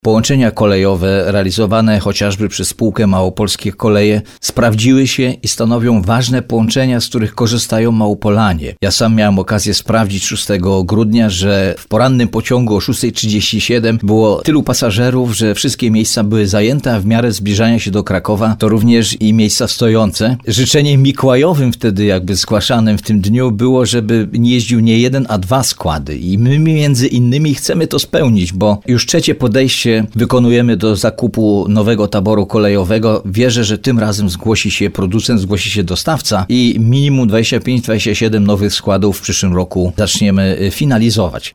Połączenia kolejowe realizowane chociażby przez spółkę Małopolskie Koleje sprawdziły się i stanowią ważne połączenia, z których korzystają Małopolanie. Ja sam miałem okazję sprawdzić 6 grudnia, że w porannym pociągu o 6:37 było tylu pasażerów, że wszystkie miejsca były zajęte, a w miarę zbliżania się do Krakowa to również i miejsca stojące. Życzeniem mikołajowym wtedy jakby zgłaszanym w tym dniu było, żeby nie jeździł nie jeden, a 2 składy. I my między innymi chcemy to spełnić, bo już trzecie podejście wykonujemy do zakupu nowego taboru kolejowego. Wierzę, że tym razem zgłosi się producent, zgłosi się dostawca i minimum 25-27 nowych składów w przyszłym roku zaczniemy finalizować.